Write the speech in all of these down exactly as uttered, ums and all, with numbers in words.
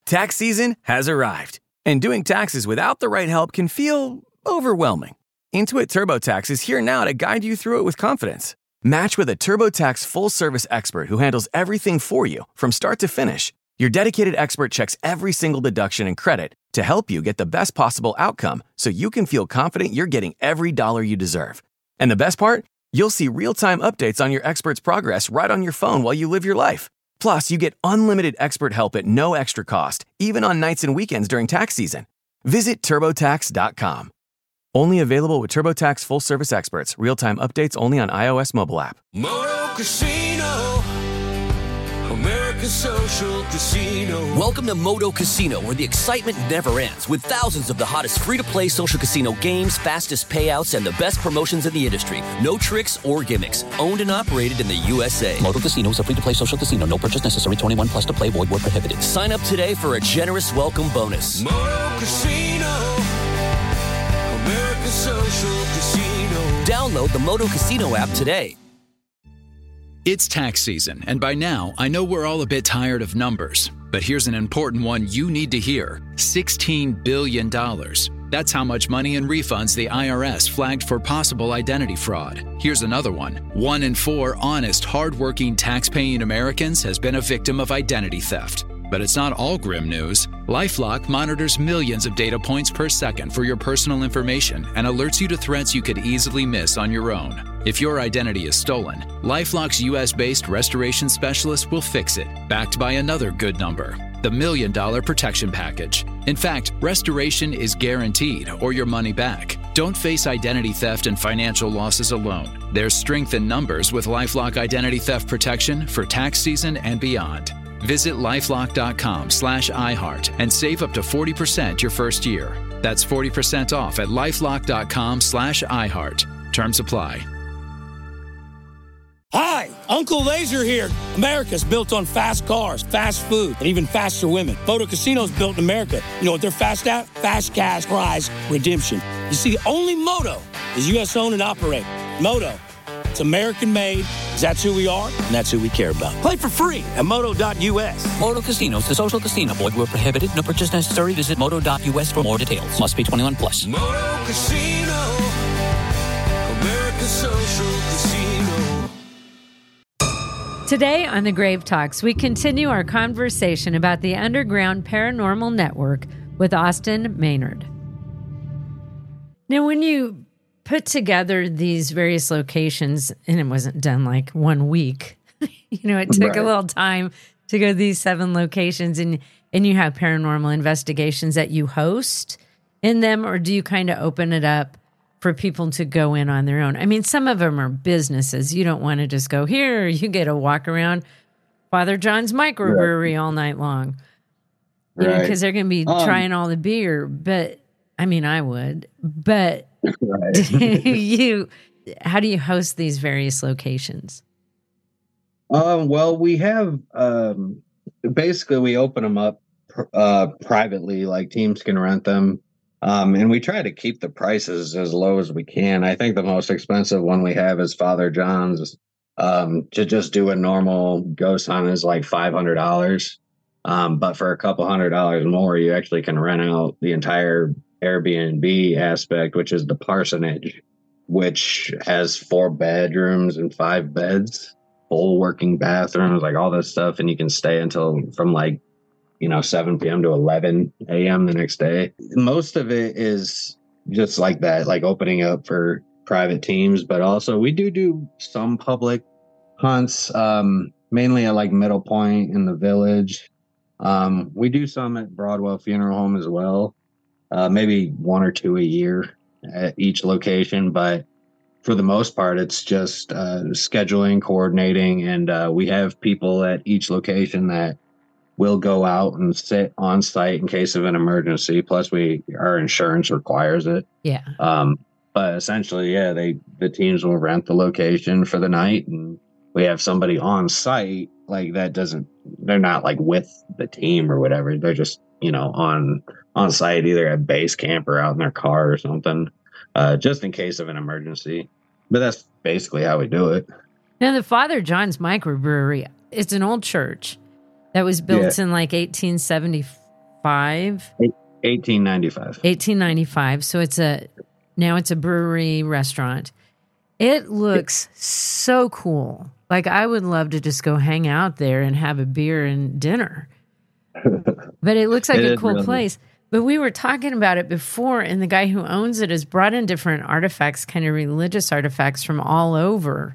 Tax season has arrived, and doing taxes without the right help can feel overwhelming. Intuit TurboTax is here now to guide you through it with confidence. Match with a TurboTax full-service expert who handles everything for you from start to finish. Your dedicated expert checks every single deduction and credit to help you get the best possible outcome so you can feel confident you're getting every dollar you deserve. And the best part? You'll see real-time updates on your expert's progress right on your phone while you live your life. Plus, you get unlimited expert help at no extra cost, even on nights and weekends during tax season. Visit TurboTax dot com. Only available with TurboTax full-service experts. Real-time updates only on iOS mobile app. Moto Casino, America's social casino. Welcome to Moto Casino, where the excitement never ends, with thousands of the hottest free-to-play social casino games, fastest payouts, and the best promotions in the industry. No tricks or gimmicks. Owned and operated in the U S A. Moto Casino is a free-to-play social casino. No purchase necessary. twenty-one plus to play. Void where prohibited. Sign up today for a generous welcome bonus. Moto Casino, America's social casino. Download the Moto Casino app today. It's tax season, and by now, I know we're all a bit tired of numbers. But here's an important one you need to hear. sixteen billion dollars. That's how much money in refunds the I R S flagged for possible identity fraud. Here's another one. One in four honest, hardworking, tax-paying Americans has been a victim of identity theft. But it's not all grim news. LifeLock monitors millions of data points per second for your personal information and alerts you to threats you could easily miss on your own. If your identity is stolen, LifeLock's U S-based restoration specialist will fix it, backed by another good number, the Million Dollar Protection Package. In fact, restoration is guaranteed or your money back. Don't face identity theft and financial losses alone. There's strength in numbers with LifeLock Identity Theft Protection for tax season and beyond. Visit lifelock.com slash iHeart and save up to forty percent your first year. That's forty percent off at lifelock.com slash iHeart. Terms apply. Hi, Uncle Laser here. America's built on fast cars, fast food, and even faster women. Moto Casino's built in America. You know what they're fast at? Fast cash prize redemption. You see, only Moto is U S owned and operated. Moto, it's American made. That's who we are, and that's who we care about. Play for free at moto dot U S. Moto Casino is the social casino. Void where prohibited. No purchase necessary. Visit moto dot U S for more details. Must be twenty-one plus. Moto Casino, America's social casino. Today on the Grave Talks, we continue our conversation about the Underground Paranormal Network with Austin Maynard. Now, when you put together these various locations, and it wasn't done like one week, you know, it took right. a little time to go to these seven locations, and, and you have paranormal investigations that you host in them, or do you kind of open it up for people to go in on their own? I mean, some of them are businesses. You don't want to just go here. You get to walk around Father John's microbrewery right. all night long, you right. know, because they're going to be um, trying all the beer. But I mean, I would. But right. do you, how do you host these various locations? Um, well, we have um, basically we open them up uh, privately, like teams can rent them. Um, and we try to keep the prices as low as we can. I think the most expensive one we have is Father John's. Um, to just do a normal ghost hunt is like five hundred dollars. Um, but for a couple hundred dollars more, you actually can rent out the entire Airbnb aspect, which is the parsonage, which has four bedrooms and five beds, full working bathrooms, like all this stuff. And you can stay until from like, you know, seven p.m. to eleven a.m. the next day. Most of it is just like that, like opening up for private teams, but also we do do some public hunts, um, mainly at like Middle Point in the Village. Um, we do some at Broadwell Funeral Home as well, uh, maybe one or two a year at each location, but for the most part, it's just uh, scheduling, coordinating, and uh, we have people at each location that will go out and sit on site in case of an emergency. Plus, we our insurance requires it. Yeah. Um, but essentially, yeah, they the teams will rent the location for the night, and we have somebody on site. Like that doesn't. They're not like with the team or whatever. They're just you know on on site, either at base camp or out in their car or something, uh, just in case of an emergency. But that's basically how we do it. Now, the Father John's microbrewery, it's an old church that was built yeah. in like eighteen seventy, ninety-five. eighteen ninety-five. eighteen ninety-five. So it's a now it's a brewery restaurant. It looks so cool. Like I would love to just go hang out there and have a beer and dinner. But it looks like It a is cool really. place. But we were talking about it before, and the guy who owns it has brought in different artifacts, kind of religious artifacts from all over.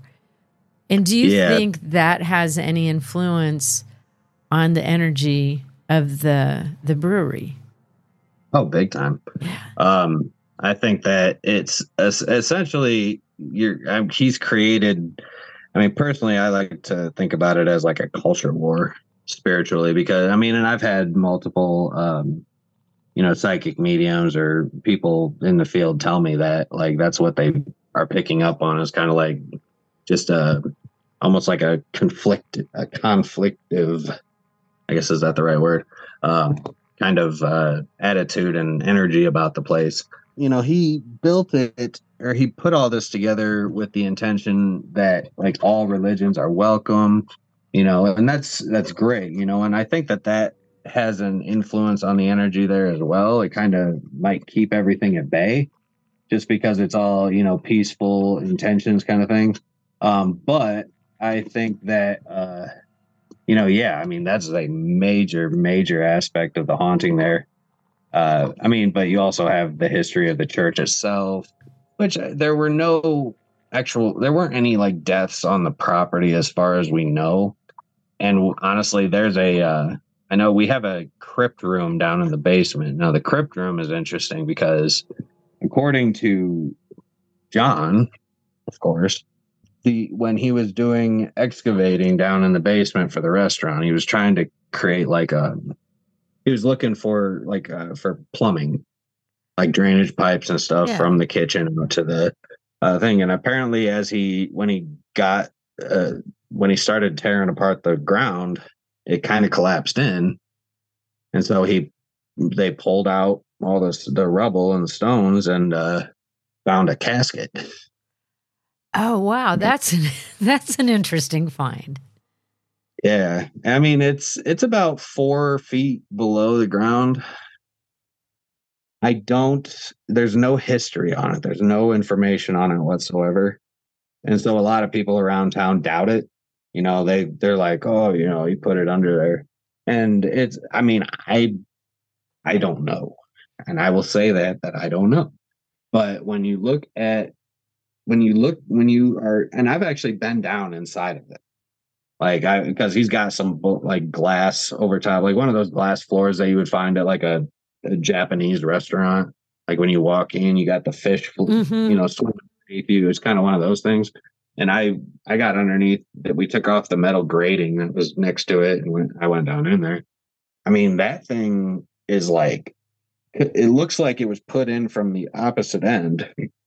And do you Yeah. think that has any influence on the energy of the the brewery? Oh, big time. Um, I think that it's es- essentially you're. Um, he's created. I mean, personally, I like to think about it as like a culture war spiritually, because I mean, and I've had multiple, um, you know, psychic mediums or people in the field tell me that like that's what they are picking up on is kind of like just a almost like a conflict, a conflictive. I guess is that the right word? Um, kind of uh, attitude and energy about the place. You know, he built it or he put all this together with the intention that like all religions are welcome, you know, and that's that's great, you know, and I think that that has an influence on the energy there as well. It kind of might keep everything at bay just because it's all, you know, peaceful intentions kind of thing. Um, but I think that, uh, you know, yeah, I mean, that's a major, major aspect of the haunting there. Uh, I mean, but you also have the history of the church itself, which uh, there were no actual, there weren't any like deaths on the property as far as we know. And honestly, there's a, uh, I know we have a crypt room down in the basement. Now, the crypt room is interesting because according to John, of course, the when he was doing excavating down in the basement for the restaurant, he was trying to create like a, he was looking for like uh, for plumbing, like drainage pipes and stuff Yeah. from the kitchen out to the uh, thing. And apparently, as he when he got uh, when he started tearing apart the ground, it kind of collapsed in, and so he they pulled out all this the rubble and the stones and uh, found a casket. Oh wow, that's an, that's an interesting find. Yeah, I mean it's it's about four feet below the ground. I don't. There's no history on it. There's no information on it whatsoever, and so a lot of people around town doubt it. You know, they they're like, oh, you know, you put it under there, and it's. I mean, I I don't know, and I will say that that I don't know. But when you look at when you look when you are, and I've actually been down inside of it. Like I, because he's got some like glass over top, like one of those glass floors that you would find at like a, a Japanese restaurant. Like when you walk in, you got the fish, Mhm. you know, swimming underneath you. It's kind of one of those things. And I, I got underneath that. We took off the metal grating that was next to it, and went, I went down in there. I mean, that thing is like, it looks like it was put in from the opposite end.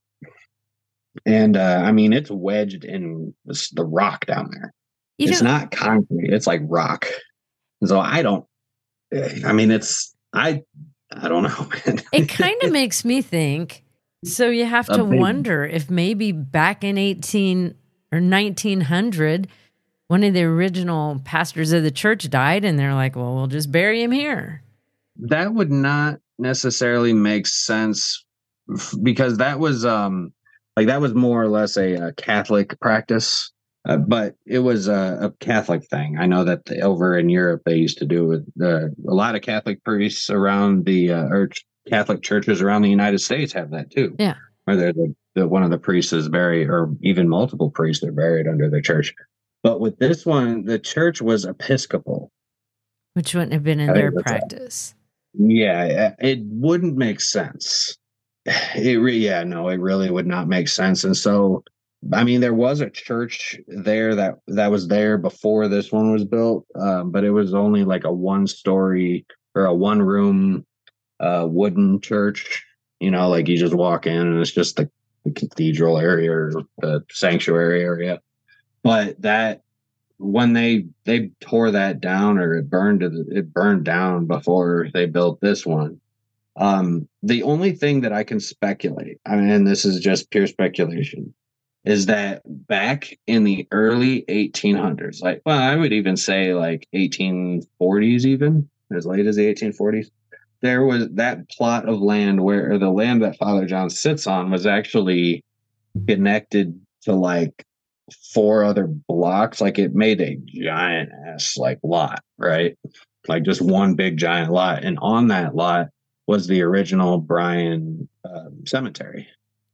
And uh, I mean, it's wedged in the, the rock down there. You It's know, not concrete. It's like rock. So I don't. I mean, it's I. I don't know, man. it kind of makes me think. So you have A to big- wonder if maybe back in eighteen or nineteen hundred, one of the original pastors of the church died, and they're like, "Well, we'll just bury him here." That would not necessarily make sense f- because that was um like that was more or less a, a Catholic practice. Uh, but it was a, a Catholic thing. I know that the, over in Europe they used to do with uh, a lot of Catholic priests around the uh, or ch- Catholic churches around the United States have that too. Yeah. Where they're the, the one of the priests is buried, or even multiple priests are buried under the church. But with this one, the church was Episcopal. Which wouldn't have been in I think their that's right. practice. Yeah, it wouldn't make sense. It re- yeah, no, it really would not make sense. And so, I mean, there was a church there that that was there before this one was built, um, but it was only like a one-story or a one-room uh, wooden church. You know, like you just walk in and it's just the, the cathedral area or the sanctuary area. But that when they they tore that down, or it burned to the, it burned down before they built this one. Um, the only thing that I can speculate, I mean, and this is just pure speculation, is that back in the early eighteen hundreds, like, well, I would even say like eighteen forties, even as late as the eighteen forties, there was that plot of land where or the land that Father John sits on was actually connected to like four other blocks. Like it made a giant ass like lot, right? Like just one big giant lot. And on that lot was the original Bryan um, cemetery.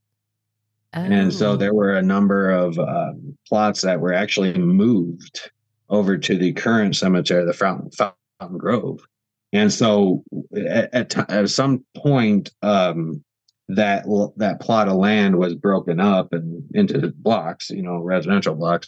Oh. And so there were a number of um, plots that were actually moved over to the current cemetery, the Fountain, Fountain Grove. And so at, at, t- at some point, um, that that plot of land was broken up and into blocks, you know, residential blocks.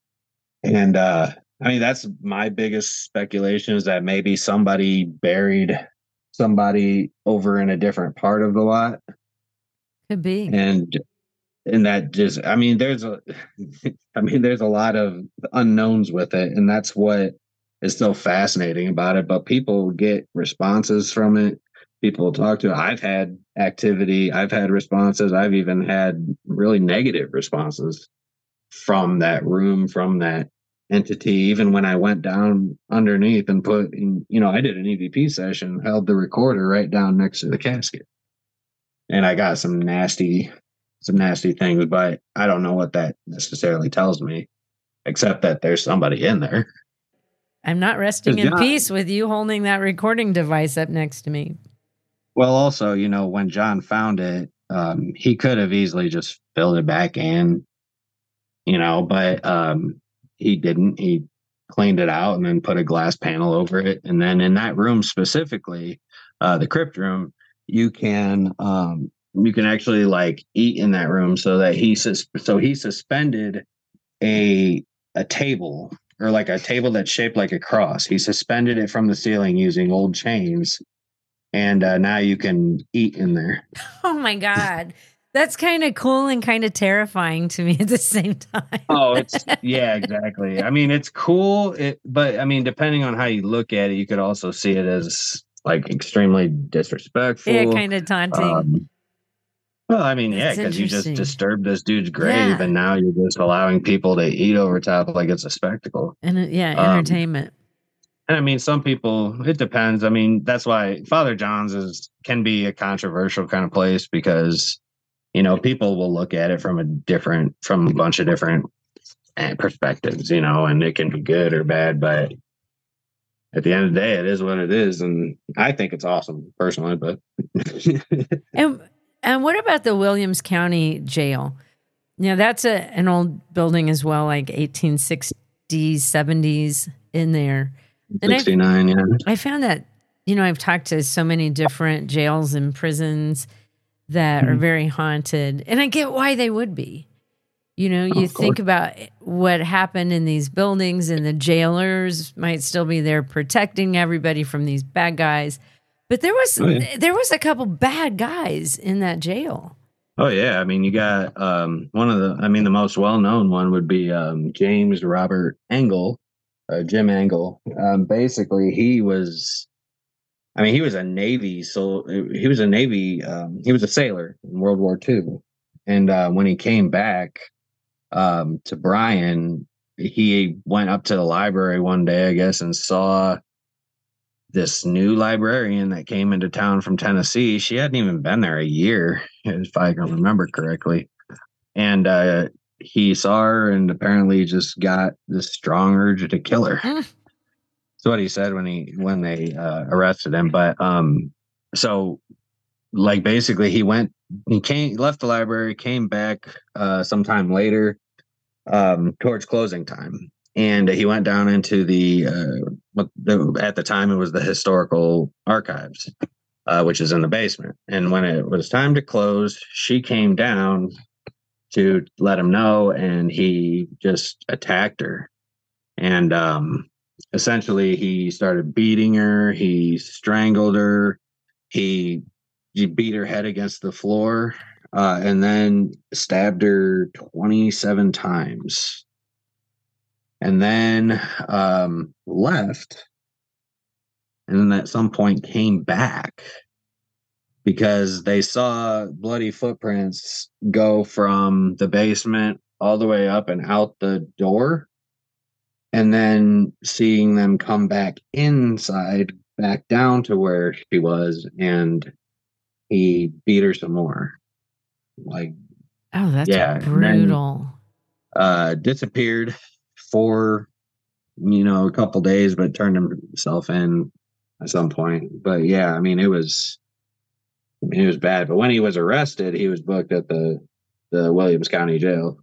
And uh, I mean, that's my biggest speculation is that maybe somebody buried somebody over in a different part of the lot. Could be. And and that just, I mean, there's a, I mean, there's a lot of unknowns with it, and that's what is so fascinating about it. But people get responses from it. People talk to it. I've had activity. I've had responses. I've even had really negative responses from that room, from that entity. Even when I went down underneath and put, in, you know, I did an E V P session, held the recorder right down next to the casket, and I got some nasty, some nasty things. But I don't know what that necessarily tells me, except that there's somebody in there. I'm not resting in John, peace with you holding that recording device up next to me. Well, also, you know, when John found it, um, he could have easily just filled it back in, you know, but um, he didn't. He cleaned it out and then put a glass panel over it. And then in that room specifically, uh, the crypt room, you can um, you can actually like eat in that room. So that he sus- so he suspended a a table or like a table that's shaped like a cross. He suspended it from the ceiling using old chains. And uh, now you can eat in there. Oh, my God. That's kind of cool and kind of terrifying to me at the same time. Oh, it's, yeah, exactly. I mean, it's cool. It, but I mean, depending on how you look at it, you could also see it as like extremely disrespectful. Yeah, kind of taunting. Um, well, I mean, That's yeah, because you just disturbed this dude's grave yeah. and now you're just allowing people to eat over top like it's a spectacle. And yeah, entertainment. Um, And I mean, some people, it depends. I mean, that's why Father John's is can be a controversial kind of place because, you know, people will look at it from a different, from a bunch of different perspectives, you know, and it can be good or bad. But at the end of the day, it is what it is. And I think it's awesome personally, but. and, and what about the Williams County Jail? Yeah, that's a, an old building as well, like eighteen sixties, seventies in there. sixty-nine, yeah. I found that, you know, I've talked to so many different jails and prisons that mm-hmm. are very haunted. And I get why they would be. You know, you oh, think about what happened in these buildings and the jailers might still be there protecting everybody from these bad guys. But there was oh, yeah. there was a couple bad guys in that jail. Oh, yeah. I mean, you got um, one of the, I mean, the most well-known one would be um, James Robert Engel. Uh, Jim Engel. Um, basically, he was, I mean, he was a Navy, so he was a Navy, um, he was a sailor in World War Two. And uh, when he came back um, to Bryan, he went up to the library one day, I guess, and saw this new librarian that came into town from Tennessee. She hadn't even been there a year, if I can remember correctly. And, uh, he saw her and apparently just got this strong urge to kill her. Mm. That's what he said when he when they uh, arrested him. But um, so like basically he went, he came, left the library, came back uh, sometime later um, towards closing time, and he went down into the, uh, the at the time it was the historical archives, uh, which is in the basement. And when it was time to close, she came down to let him know, and he just attacked her. And um, essentially, he started beating her. He strangled her. He, he beat her head against the floor, uh, and then stabbed her twenty-seven times. And then um, left, and then at some point came back, because they saw bloody footprints go from the basement all the way up and out the door, and then seeing them come back inside back down to where she was, and he beat her some more. Like, oh, that's yeah, brutal. Then, uh, disappeared for, you know, a couple days, but turned himself in at some point. But yeah, I mean, it was, I mean, it was bad. But when he was arrested, he was booked at the, the Williams County Jail.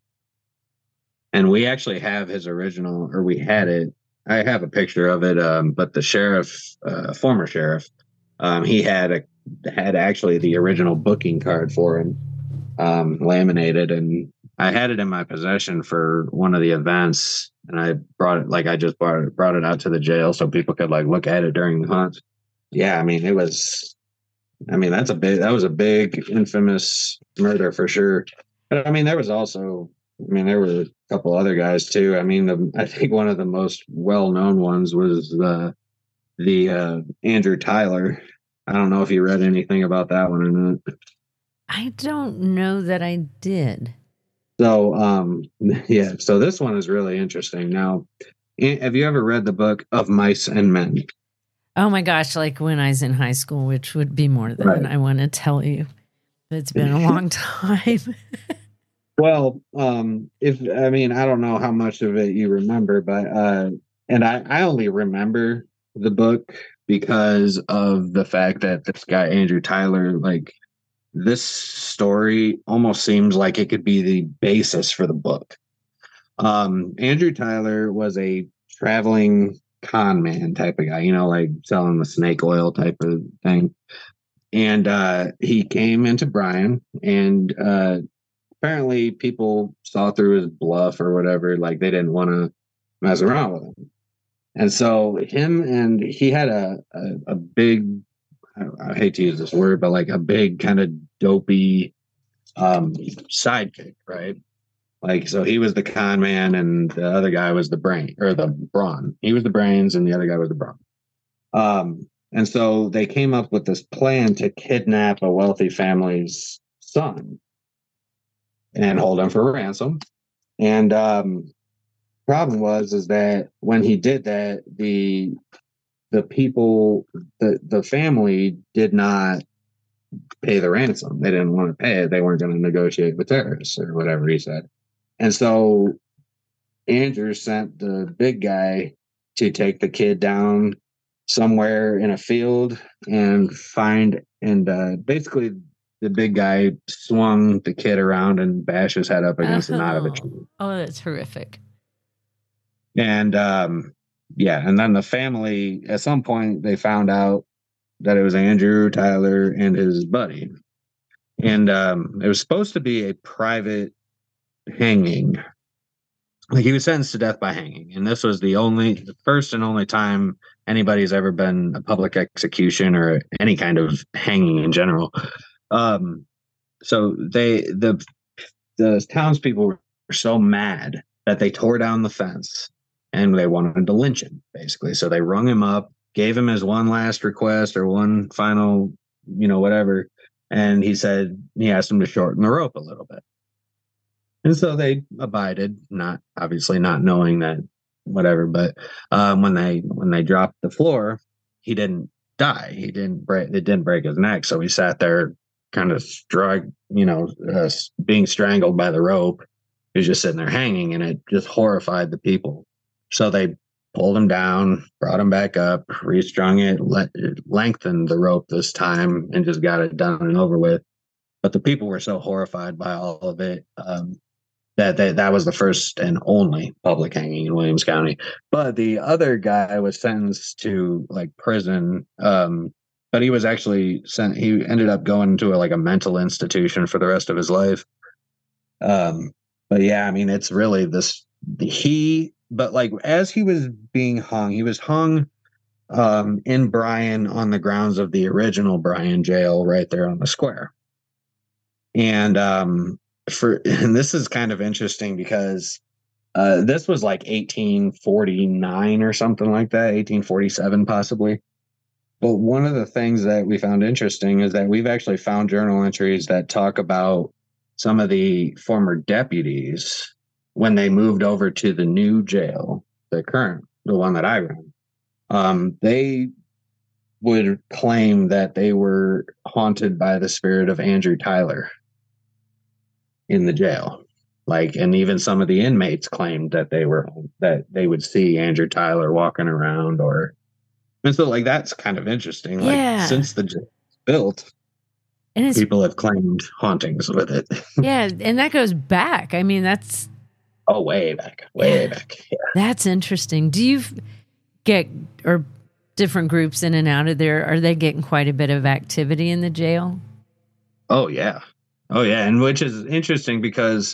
And we actually have his original, or we had it. I have a picture of it. Um, but the sheriff, uh, former sheriff, um, he had a, had actually the original booking card for him, um, laminated, and I had it in my possession for one of the events, and I brought it, like I just brought it, brought it out to the jail so people could like look at it during the hunt. Yeah, I mean, it was, I mean, that's a big, that was a big infamous murder for sure. But I mean, there was also, I mean, there were a couple other guys too. I mean, the, I think one of the most well-known ones was the, the uh, Andrew Tyler. I don't know if you read anything about that one or not. I don't know that I did. So, um, yeah, so this one is really interesting. Now, have you ever read the book Of Mice and Men? Oh my gosh, like when I was in high school, which would be more than Right. I want to tell you. It's been a long time. Well, um, if I mean, I don't know how much of it you remember, but uh, and I, I only remember the book because of the fact that this guy Andrew Tyler, like, this story almost seems like it could be the basis for the book. Um, Andrew Tyler was a traveling con man type of guy, you know, like selling the snake oil type of thing. And uh, he came into Bryan, and uh, apparently people saw through his bluff or whatever. Like, they didn't want to mess around with him. And so him and he had a, a, a big, I, I hate to use this word, but like a big kind of dopey um, sidekick, right? Like, so he was the con man and the other guy was the brain, or the brawn. He was the brains and the other guy was the brawn. Um, and so they came up with this plan to kidnap a wealthy family's son and hold him for ransom. And um, problem was is that when he did that, the the people, the the family did not pay the ransom. They didn't want to pay it. They weren't going to negotiate with terrorists or whatever he said. And so Andrew sent the big guy to take the kid down somewhere in a field and find, and uh, basically the big guy swung the kid around and bashed his head up against oh. the knot of a tree. Oh, that's horrific. And um, yeah, and then the family, at some point, they found out that it was Andrew Tyler and his buddy. And um, it was supposed to be a private hanging. Like, he was sentenced to death by hanging. And this was the only, the first and only time anybody's ever been a public execution or any kind of hanging in general. Um, so they, the, the townspeople were so mad that they tore down the fence and they wanted to lynch him, basically. So they rung him up, gave him his one last request or one final, you know, whatever. And he said, he asked him to shorten the rope a little bit. And so they abided, not obviously not knowing that whatever, but um, when they when they dropped the floor, he didn't die. He didn't break. It didn't break his neck. So he sat there, kind of strug, you know, uh, being strangled by the rope. He was just sitting there hanging, and it just horrified the people. So they pulled him down, brought him back up, restrung it, let, lengthened the rope this time, and just got it done and over with. But the people were so horrified by all of it. Um, That, that that was the first and only public hanging in Williams County. But the other guy was sentenced to like prison, um, but he was actually sent. He ended up going to a, like a mental institution for the rest of his life. Um, but yeah, I mean, it's really this. He, but like as he was being hung, he was hung um, in Bryan on the grounds of the original Bryan jail, right there on the square, and. Um, For and this is kind of interesting because uh, this was like eighteen forty-nine or something like that, eighteen forty-seven possibly. But one of the things that we found interesting is that we've actually found journal entries that talk about some of the former deputies when they moved over to the new jail, the current, the one that I run. Um, they would claim that they were haunted by the spirit of Andrew Tyler in the jail. Like, and even some of the inmates claimed that they were, that they would see Andrew Tyler walking around, or, and so like, that's kind of interesting. Like, Yeah. since the jail was built, And it's, people have claimed hauntings with it. yeah, and that goes back. I mean, that's Oh, way back, way Yeah. back. Yeah. that's interesting. Do you f- get, or different groups in and out of there, are they getting quite a bit of activity in the jail? Oh yeah. Oh yeah. And which is interesting because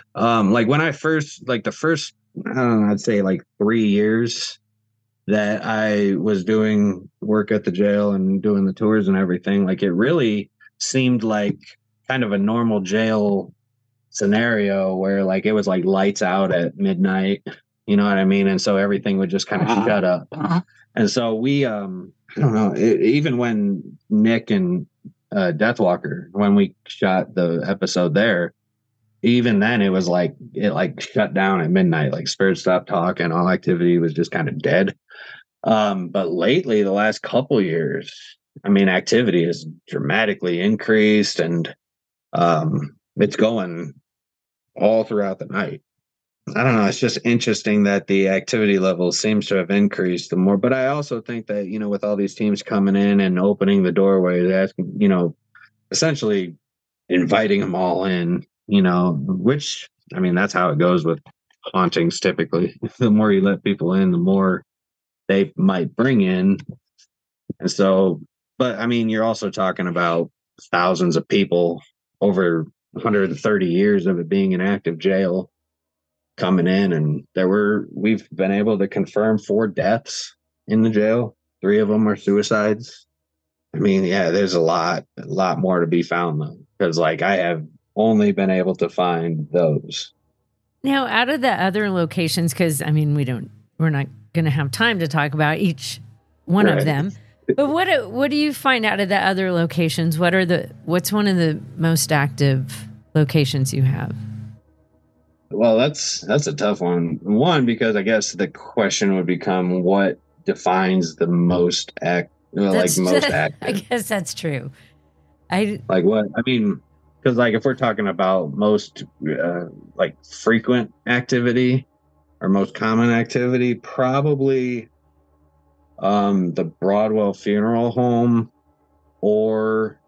um like when I first like the first I don't know, I'd say like three years that I was doing work at the jail and doing the tours and everything, like it really seemed like kind of a normal jail scenario where like it was like lights out at midnight, you know what I mean? And so everything would just kind of Uh-huh. shut up. Uh-huh. And so we, um, I don't know, it, even when Nick and uh, Deathwalker, when we shot the episode there, even then it was like, it like shut down at midnight, like spirits stopped talking, all activity was just kind of dead. Um, but lately, the last couple years, I mean, activity has dramatically increased, and um, it's going all throughout the night. I don't know. It's just interesting that the activity level seems to have increased the more. But I also think that, you know, with all these teams coming in and opening the doorways, asking, you know, essentially inviting them all in, you know, which, I mean, that's how it goes with hauntings typically. The more you let people in, the more they might bring in. And so, but I mean, you're also talking about thousands of people over one hundred thirty years of it being an active jail coming in, and there were we've been able to confirm four deaths in the jail. Three of them are suicides. I mean, yeah, there's a lot, a lot more to be found though, because like I have only been able to find those. Now, out of the other locations, because I mean, we don't, we're not going to have time to talk about each one Right. of them. But what do- what do you find out of the other locations? What are the what's one of the most active locations you have? Well, that's that's a tough one. One, because I guess the question would become what defines the most act, well, like That's- most I active. guess that's true. I Like what? I mean, because like if we're talking about most uh, like frequent activity or most common activity, probably um, the Broadwell Funeral Home or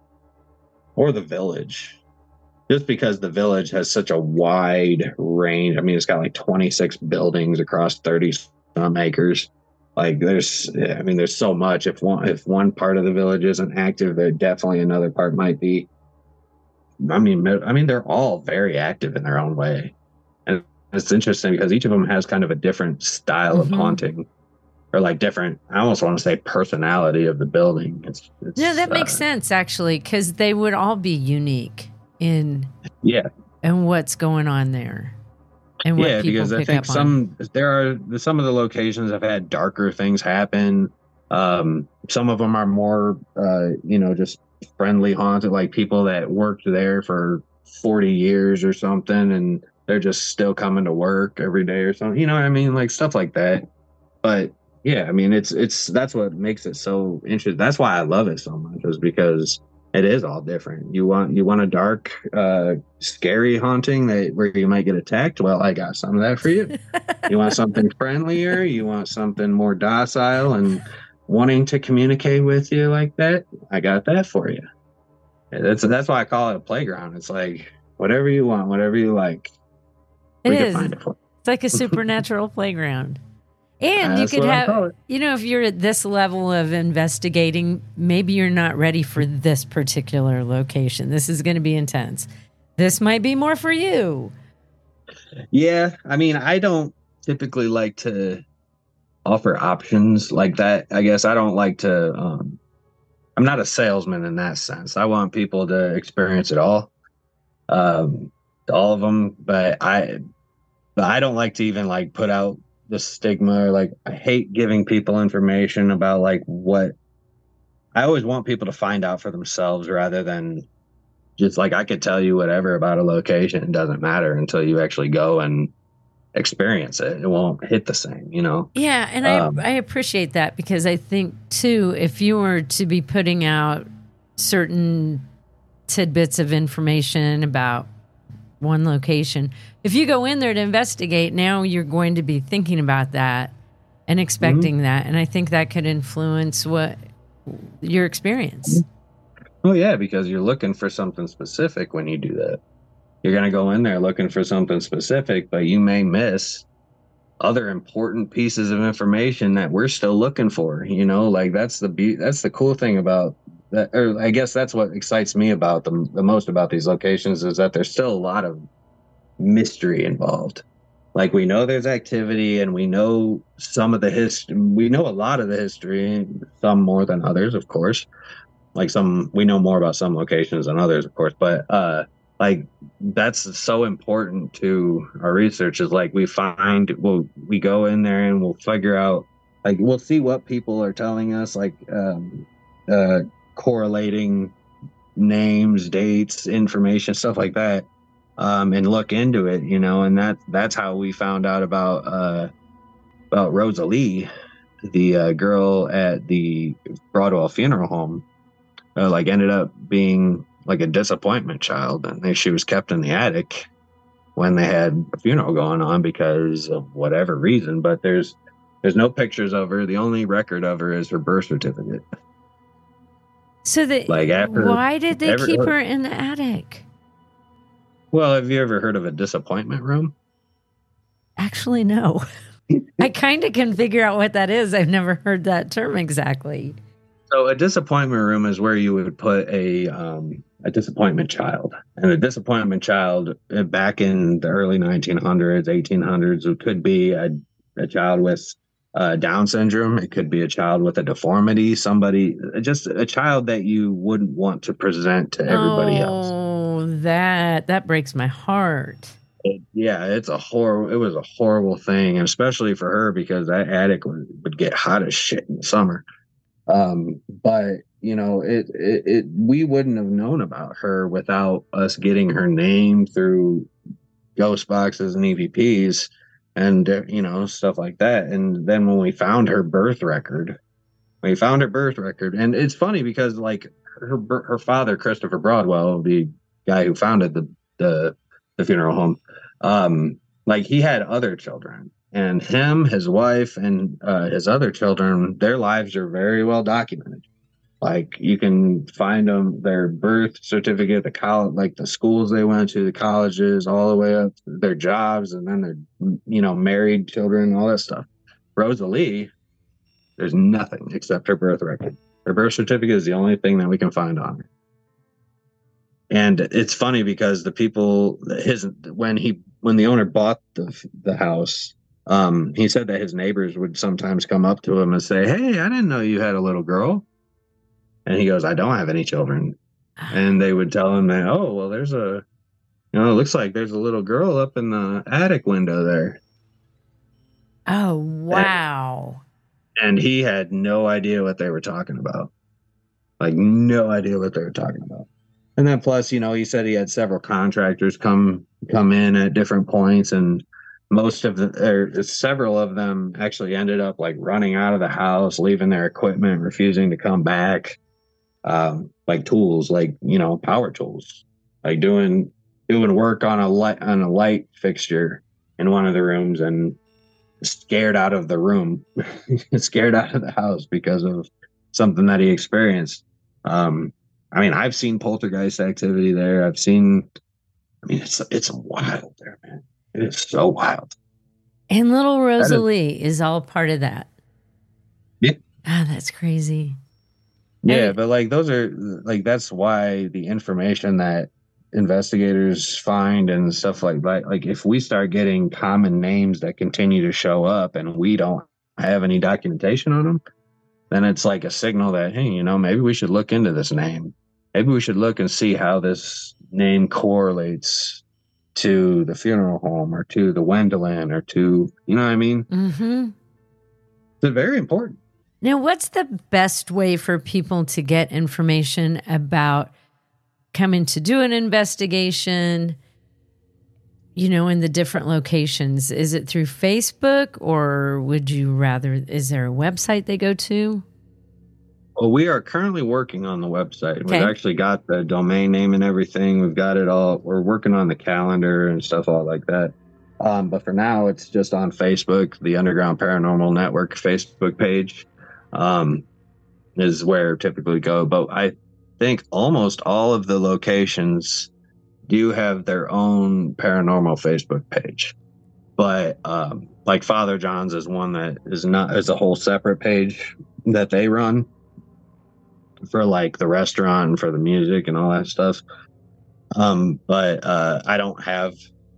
or the Village. Just because the Village has such a wide range. I mean, it's got like twenty-six buildings across thirty some acres. Like there's, I mean, there's so much. If one, if one part of the Village isn't active, there definitely another part might be. I mean, I mean, they're all very active in their own way, and it's interesting because each of them has kind of a different style Mhm. of haunting, or like different. I almost want to say personality of the building. It's, it's no, that makes uh, sense actually, because they would all be unique in Yeah. and what's going on there, and what Yeah, people because I pick think up on. some there are some of the locations have had darker things happen. Um, some of them are more, uh, you know, just friendly haunted, like people that worked there for forty years or something, and they're just still coming to work every day or something. You know what I mean? Like stuff like that. But yeah, I mean, it's it's that's what makes it so interesting. That's why I love it so much, is because it is all different. You want you want a dark, uh, scary haunting that where you might get attacked? Well, I got some of that for you. You want something friendlier? You want something more docile and wanting to communicate with you like that? I got that for you. That's that's why I call it a playground. It's like whatever you want, whatever you like, It we is. can find it for. It's like a supernatural playground. And That's you could what I call have, it. you know, if you're at this level of investigating, maybe you're not ready for this particular location. This is going to be intense. This might be more for you. Yeah, I mean, I don't typically like to offer options like that. I guess I don't like to. Um, I'm not a salesman in that sense. I want people to experience it all, um, all of them. But I, but I don't like to even like put out the stigma, or like I hate giving people information about like what. I always want people to find out for themselves rather than just like I could tell you whatever about a location. It doesn't matter until you actually go and experience it. It won't hit the same, you know? Yeah, and Um, I I appreciate that because I think, too, if you were to be putting out certain tidbits of information about one location, if you go in there to investigate, now you're going to be thinking about that and expecting mm-hmm. that. And I think that could influence what your experience. Oh, yeah, because you're looking for something specific when you do that. You're going to go in there looking for something specific, but you may miss other important pieces of information that we're still looking for. You know, like that's the be- that's the cool thing about that. Or I guess that's what excites me about them the most about these locations is that there's still a lot of mystery involved. Like we know there's activity and we know some of the history. We know a lot of the history, some more than others, of course. Like some, we know more about some locations than others, of course, but, uh, like that's so important to our research is like we find we'll we go in there and we'll figure out like we'll see what people are telling us like um uh correlating names, dates, information, stuff like that, um and look into it, you know, and that that's how we found out about uh about Rosalie, the uh, girl at the Broadwell funeral home, uh, like ended up being like a disappointment child, and they, she was kept in the attic when they had a funeral going on because of whatever reason. But there's there's no pictures of her. The only record of her is her birth certificate. So the like after, why did they ever, keep her in the attic? Well, have you ever heard of a disappointment room? Actually, no. I kind of can figure out what that is. I've never heard that term exactly. So a disappointment room is where you would put a um, a disappointment child. And a disappointment child uh, back in the early nineteen hundreds, eighteen hundreds, it could be a, a child with uh, Down syndrome. It could be a child with a deformity, somebody, just a child that you wouldn't want to present to everybody oh, else. Oh, that, that breaks my heart. It, yeah, it's a horrible, it was a horrible thing, and especially for her because that attic would, would get hot as shit in the summer. Um, but you know, it, it, it, we wouldn't have known about her without us getting her name through ghost boxes and E V Ps and, uh, you know, stuff like that. And then when we found her birth record, we found her birth record. And it's funny because like her, her father, Christopher Broadwell, the guy who founded the, the, the funeral home, um, like he had other children. And him, his wife, and uh, his other children, their lives are very well documented. Like you can find them, their birth certificate, the college, like the schools they went to, the colleges, all the way up to their jobs, and then their, you know, married children, all that stuff. Rosalie, there's nothing except her birth record. Her birth certificate is the only thing that we can find on her. And it's funny because the people, his when he when the owner bought the the house. Um, he said that his neighbors would sometimes come up to him and say, "Hey, I didn't know you had a little girl." And he goes, "I don't have any children." And they would tell him that, "Oh, well, there's a, you know, it looks like there's a little girl up in the attic window there." Oh, wow. And, and he had no idea what they were talking about. Like, no idea what they were talking about. And then plus, you know, he said he had several contractors come come in at different points, and most of the, or several of them actually ended up like running out of the house, leaving their equipment, refusing to come back. Um, like tools, like, you know, power tools, like doing, doing work on a light, on a light fixture in one of the rooms and scared out of the room, scared out of the house because of something that he experienced. Um, I mean, I've seen poltergeist activity there. I've seen, I mean, it's, it's wild there, man. It is so wild. And little Rosalie is, is all part of that. Yeah. Ah, that's crazy. Yeah, but like those are like that's why the information that investigators find and stuff like that, like if we start getting common names that continue to show up and we don't have any documentation on them, then it's like a signal that, hey, you know, maybe we should look into this name. Maybe we should look and see how this name correlates to the funeral home or to the Wendelin or to, you know what I mean? Mm-hmm. It's very important. Now, what's the best way for people to get information about coming to do an investigation? you know, in the different locations? Is it through Facebook, or would you rather, is there a website they go to? Well, we are currently working on the website. Okay. We've actually got the domain name and everything. We've got it all. We're working on the calendar and stuff all like that. Um, but for now, it's just on Facebook. The Underground Paranormal Network Facebook page um, is where typically go. But I think almost all of the locations do have their own paranormal Facebook page. But um, like Father John's is one that is not is a whole separate page that they run for like the restaurant and for the music and all that stuff. Um, but uh, I don't have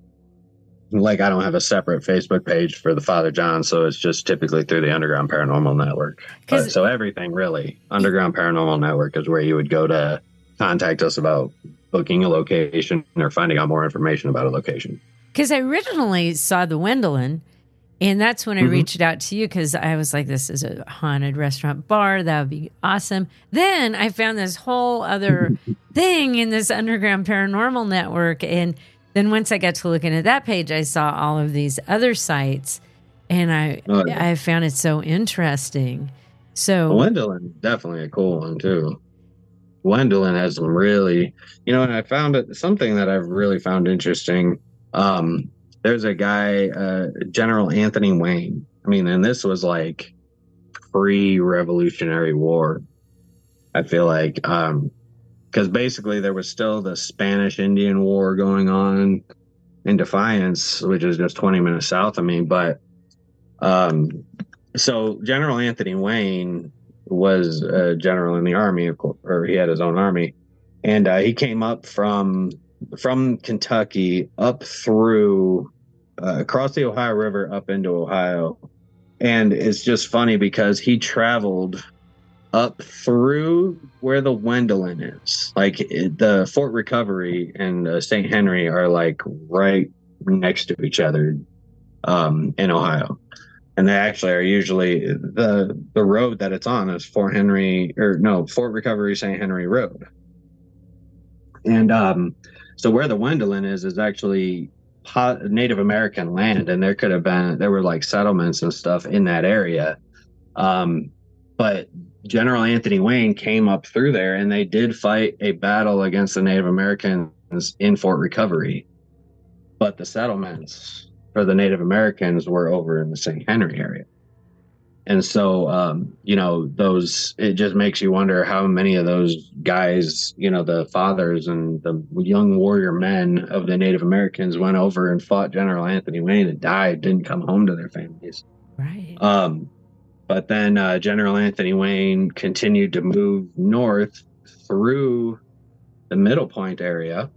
like I don't have a separate Facebook page for the Father John, so it's just typically through the Underground Paranormal Network. But, so everything really, Underground Paranormal Network is where you would go to contact us about booking a location or finding out more information about a location. Because I originally saw the Wendelin, and that's when I mm-hmm. reached out to you, because I was like, this is a haunted restaurant bar. That would be awesome. Then I found this whole other thing in this Underground Paranormal Network. And then once I got to looking at that page, I saw all of these other sites, and I oh, yeah. I found it so interesting. So Wendelin, definitely a cool one too. Wendelin has some really, you know, and I found it something that I've really found interesting. Um, there's a guy, uh, General Anthony Wayne. I mean, and this was like pre-Revolutionary War. I feel like, um, because basically there was still the Spanish Indian War going on in Defiance, which is just twenty minutes south of me. But um, so General Anthony Wayne was a general in the army, of course, or he had his own army, and uh, he came up from from Kentucky up through uh, across the Ohio River up into Ohio. And it's just funny because he traveled up through where the Wendelin is. Like it, the Fort Recovery and uh, Saint Henry are like right next to each other um, in Ohio. And they actually are usually the the road that it's on is Fort Henry or no Fort Recovery Saint Henry Road. And um, so where the Wendelin is is actually Native American land, and there could have been there were like settlements and stuff in that area. Um, but General Anthony Wayne came up through there, and they did fight a battle against the Native Americans in Fort Recovery. But the settlements for the Native Americans were over in the Saint Henry area. And so, um, you know, those, it just makes you wonder how many of those guys, you know, the fathers and the young warrior men of the Native Americans went over and fought General Anthony Wayne and died, didn't come home to their families. Right. Um, but then uh, General Anthony Wayne continued to move north through the Middle Point area,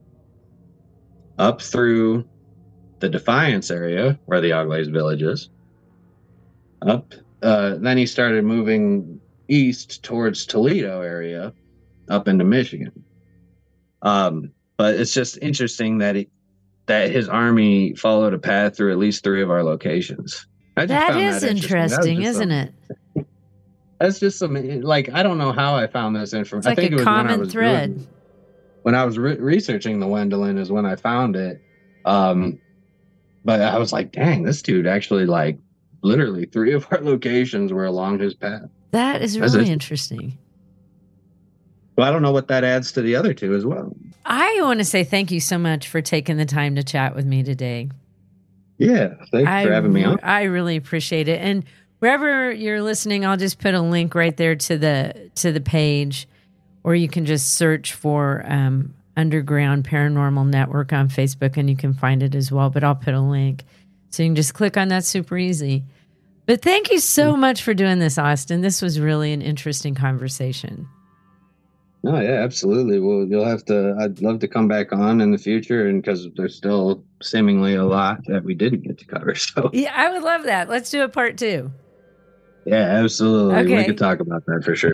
up through the Defiance area where the Auglaize village is. Up, uh, then he started moving east towards Toledo area, up into Michigan. Um, but it's just interesting that he, that his army followed a path through at least three of our locations. I just that found is that interesting, interesting. That isn't some, it? That's just some like I don't know how I found this information. It's like I think a it was common when I was thread. Doing, when I was re- researching the Wendelin is when I found it. Um, but I was like, dang, this dude actually like. Literally three of our locations were along his path. That is really That's interesting. Well, I don't know what that adds to the other two as well. I want to say thank you so much for taking the time to chat with me today. Yeah, thanks I, for having me on. I really appreciate it. And wherever you're listening, I'll just put a link right there to the to the page, or you can just search for um, Underground Paranormal Network on Facebook, and you can find it as well. But I'll put a link. So you can just click on that super easy. But thank you so much for doing this, Austin. This was really an interesting conversation. No, yeah, absolutely. Well, you'll have to, I'd love to come back on in the future, and because there's still seemingly a lot that we didn't get to cover. So yeah, I would love that. Let's do a part two. Yeah, absolutely. Okay. We could talk about that for sure.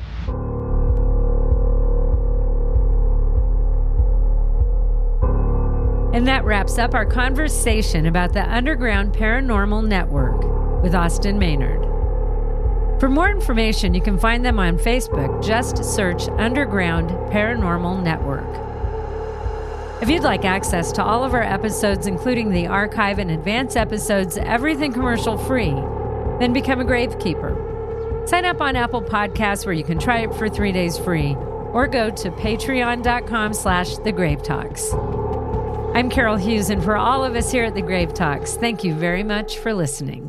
And that wraps up our conversation about the Underground Paranormal Network with Austin Maynard. For more information, you can find them on Facebook. Just search Underground Paranormal Network. If you'd like access to all of our episodes, including the archive and advanced episodes, everything commercial free, then become a Gravekeeper. Sign up on Apple Podcasts where you can try it for three days free, or go to patreon.com slash The Grave Talks. I'm Carol Hughes, and for all of us here at The Grave Talks, thank you very much for listening.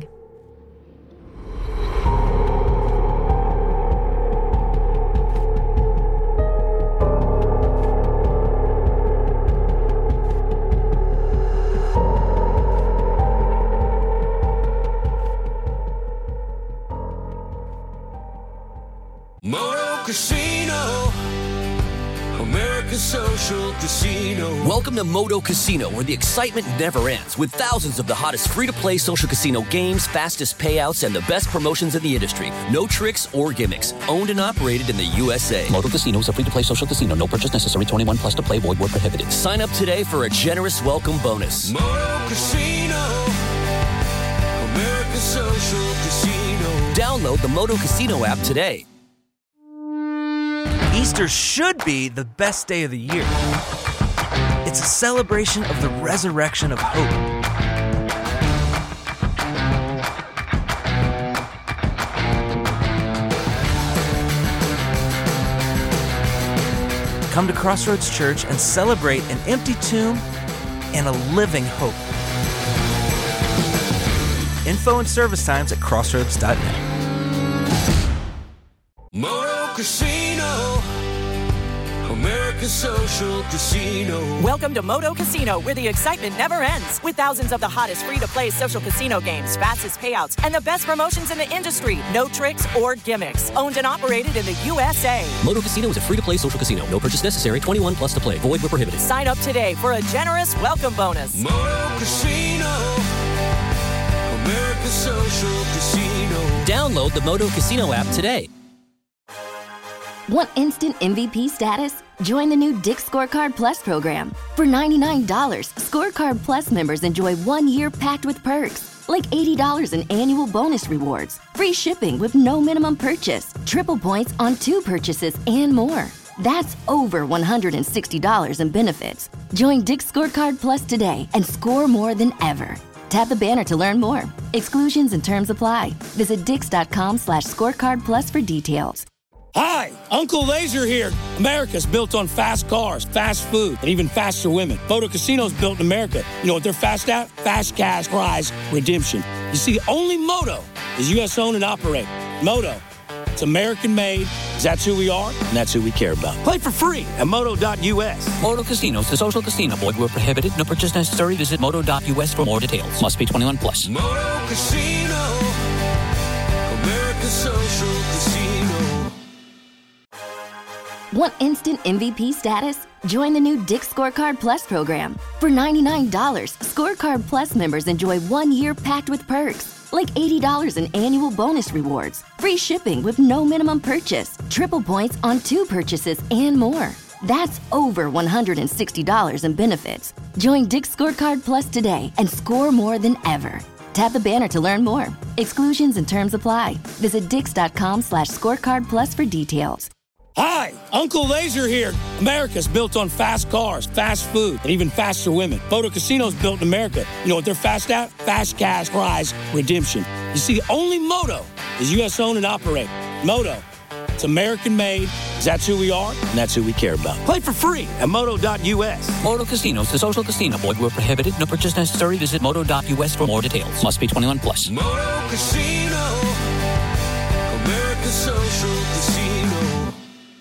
Moto Casino, America's social casino. Welcome to Moto Casino, where the excitement never ends, with thousands of the hottest free-to-play social casino games, fastest payouts, and the best promotions in the industry. No tricks or gimmicks. Owned and operated in the U S A. Moto Casino is a free-to-play social casino. No purchase necessary. twenty-one plus to play. Void where prohibited. Sign up today for a generous welcome bonus. Moto Casino, America's social casino. Download the Moto Casino app today. Easter should be the best day of the year. It's a celebration of the resurrection of hope. Come to Crossroads Church and celebrate an empty tomb and a living hope. Info and service times at crossroads dot net. Moto Casino, America's social casino. Welcome to Moto Casino, where the excitement never ends, with thousands of the hottest free-to-play social casino games, fastest payouts, and the best promotions in the industry. No tricks or gimmicks. Owned and operated in the U S A. Moto Casino is a free-to-play social casino. No purchase necessary. twenty-one plus to play. Void where prohibited. Sign up today for a generous welcome bonus. Moto Casino, America's social casino. Download the Moto Casino app today. Want instant M V P status? Join the new Dick's Scorecard Plus program. For ninety-nine dollars, Scorecard Plus members enjoy one year packed with perks, like eighty dollars in annual bonus rewards, free shipping with no minimum purchase, triple points on two purchases, and more. That's over one hundred sixty dollars in benefits. Join Dick's Scorecard Plus today and score more than ever. Tap the banner to learn more. Exclusions and terms apply. Visit dix.com slash scorecard plus for details. Hi, Uncle Laser here. America's built on fast cars, fast food, and even faster women. Moto Casino's built in America. You know what they're fast at? Fast cash prize redemption. You see, only Moto is U S owned and operated. Moto, it's American made. That's who we are, and that's who we care about. Play for free at moto dot U S. Moto Casino is a social casino. Void where prohibited. No purchase necessary. Visit moto dot U S for more details. Must be twenty-one plus. Moto Casino, America's social casino. Want instant M V P status? Join the new Dick's Scorecard Plus program. For ninety-nine dollars, Scorecard Plus members enjoy one year packed with perks, like eighty dollars in annual bonus rewards, free shipping with no minimum purchase, triple points on two purchases, and more. That's over one hundred sixty dollars in benefits. Join Dick's Scorecard Plus today and score more than ever. Tap the banner to learn more. Exclusions and terms apply. Visit dix.com slash scorecard plus for details. Hi, Uncle Laser here. America's built on fast cars, fast food, and even faster women. Moto Casino's built in America. You know what they're fast at? Fast cash prize redemption. You see, only Moto is U S owned and operated. Moto, it's American made. That's who we are, and that's who we care about. Play for free at moto dot U S. Moto Casino is a social casino. Void where prohibited. No purchase necessary. Visit moto dot U S for more details. Must be twenty-one plus. Moto Casino, America's social casino.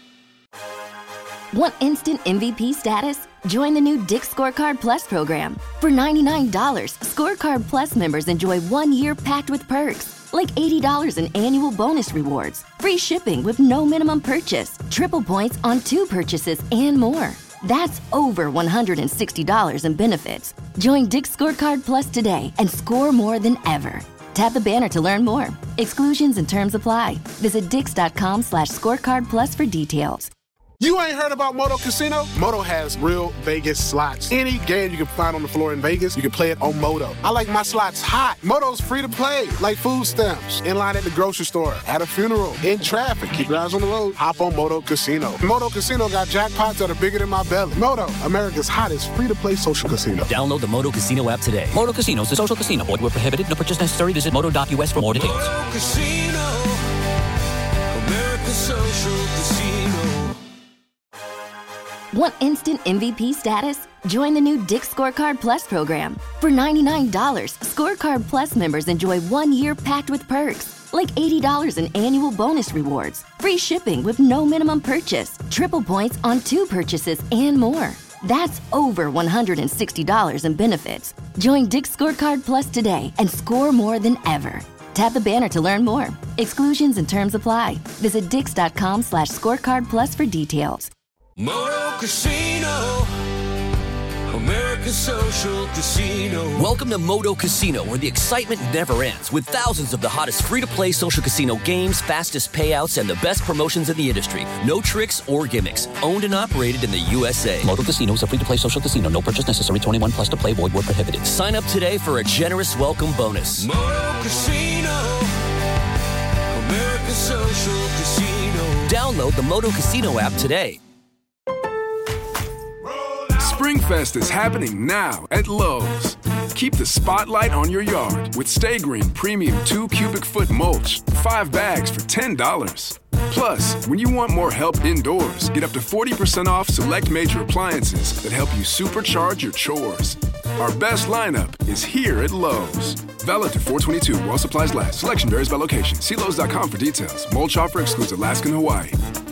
Want instant M V P status? Join the new Dick's Scorecard Plus program. For ninety-nine dollars, Scorecard Plus members enjoy one year packed with perks, like eighty dollars in annual bonus rewards, free shipping with no minimum purchase, triple points on two purchases, and more. That's over one hundred sixty dollars in benefits. Join Dick's Scorecard Plus today and score more than ever. Tap the banner to learn more. Exclusions and terms apply. Visit dix.com slash scorecard plus for details. You ain't heard about Moto Casino? Moto has real Vegas slots. Any game you can find on the floor in Vegas, you can play it on Moto. I like my slots hot. Moto's free to play, like food stamps. In line at the grocery store, at a funeral, in traffic. Keep your eyes on the road. Hop on Moto Casino. Moto Casino got jackpots that are bigger than my belly. Moto, America's hottest free-to-play social casino. Download the Moto Casino app today. Moto Casino is a social casino. Void where prohibited. No purchase necessary. Visit moto dot U S for more details. Moto Casino, America's social casino. Want instant M V P status? Join the new Dick's Scorecard Plus program. For ninety-nine dollars, Scorecard Plus members enjoy one year packed with perks, like eighty dollars in annual bonus rewards, free shipping with no minimum purchase, triple points on two purchases, and more. That's over one hundred sixty dollars in benefits. Join Dick's Scorecard Plus today and score more than ever. Tap the banner to learn more. Exclusions and terms apply. Visit dix.com slash scorecard plus for details. Moto Casino, America's social casino. Welcome to Moto Casino, where the excitement never ends, with thousands of the hottest free-to-play social casino games, fastest payouts, and the best promotions in the industry. No tricks or gimmicks. Owned and operated in the U S A. Moto Casino is a free-to-play social casino. No purchase necessary. twenty-one plus to play. Void where prohibited. Sign up today for a generous welcome bonus. Moto Casino, America's social casino. Download the Moto Casino app today. Springfest is happening now at Lowe's. Keep the spotlight on your yard with Stay Green Premium two cubic foot mulch, five bags for ten dollars. Plus, when you want more help indoors, get up to forty percent off select major appliances that help you supercharge your chores. Our best lineup is here at Lowe's. Valid through four twenty-two while supplies last. Selection varies by location. See Lowe's dot com for details. Mulch offer excludes Alaska and Hawaii.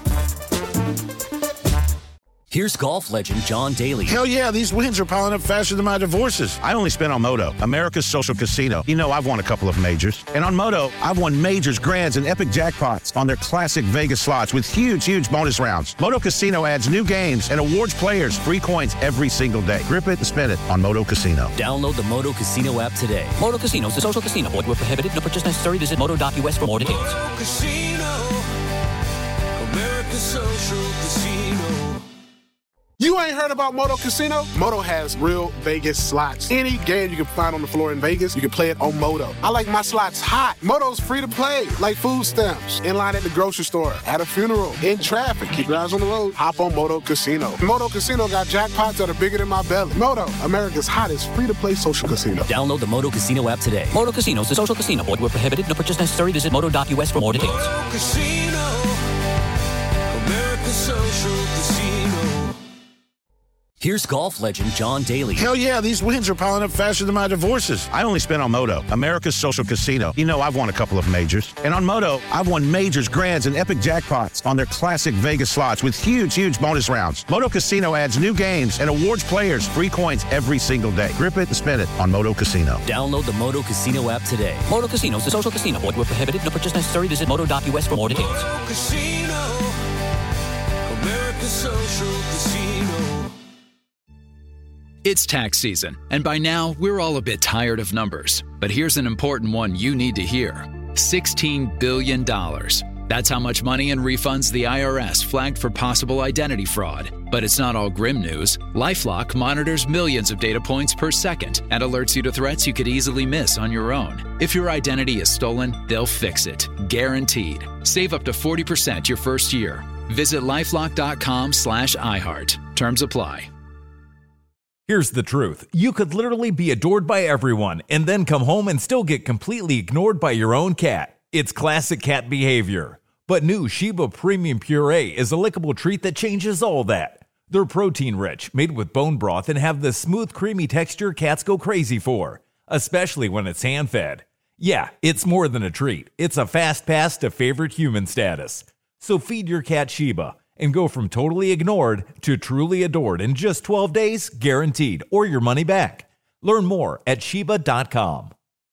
Here's golf legend John Daly. Hell yeah, these wins are piling up faster than my divorces. I only spent on Moto, America's social casino. You know, I've won a couple of majors. And on Moto, I've won majors, grands, and epic jackpots on their classic Vegas slots with huge, huge bonus rounds. Moto Casino adds new games and awards players free coins every single day. Grip it and spin it on Moto Casino. Download the Moto Casino app today. Moto Casino is a social casino. Void where prohibited. No purchase necessary. Visit moto dot U S for more details. Moto Casino, America's social casino. You ain't heard about Moto Casino? Moto has real Vegas slots. Any game you can find on the floor in Vegas, you can play it on Moto. I like my slots hot. Moto's free to play, like food stamps. In line at the grocery store, at a funeral, in traffic. Keep your eyes on the road. Hop on Moto Casino. Moto Casino got jackpots that are bigger than my belly. Moto, America's hottest free-to-play social casino. Download the Moto Casino app today. Moto Casino is a social casino. Void where prohibited. No purchase necessary. Visit moto dot U S for more details. Moto Casino, America's social casino. Here's golf legend John Daly. Hell yeah, these wins are piling up faster than my divorces. I only spent on Moto, America's social casino. You know, I've won a couple of majors. And on Moto, I've won majors, grands, and epic jackpots on their classic Vegas slots with huge, huge bonus rounds. Moto Casino adds new games and awards players free coins every single day. Grip it and spin it on Moto Casino. Download the Moto Casino app today. Moto Casino is a social casino. Void where prohibited. No purchase necessary. Visit moto dot U S for more details. Moto Casino, America's social casino. It's tax season, and by now, we're all a bit tired of numbers. But here's an important one you need to hear. sixteen billion dollars. That's how much money in refunds the I R S flagged for possible identity fraud. But it's not all grim news. LifeLock monitors millions of data points per second and alerts you to threats you could easily miss on your own. If your identity is stolen, they'll fix it. Guaranteed. Save up to forty percent your first year. Visit lifelock.com slash iHeart. Terms apply. Here's the truth. You could literally be adored by everyone and then come home and still get completely ignored by your own cat. It's classic cat behavior. But new Sheba Premium Puree is a lickable treat that changes all that. They're protein-rich, made with bone broth, and have the smooth, creamy texture cats go crazy for, especially when it's hand-fed. Yeah, it's more than a treat. It's a fast pass to favorite human status. So feed your cat Sheba and go from totally ignored to truly adored in just twelve days, guaranteed, or your money back. Learn more at Sheba dot com.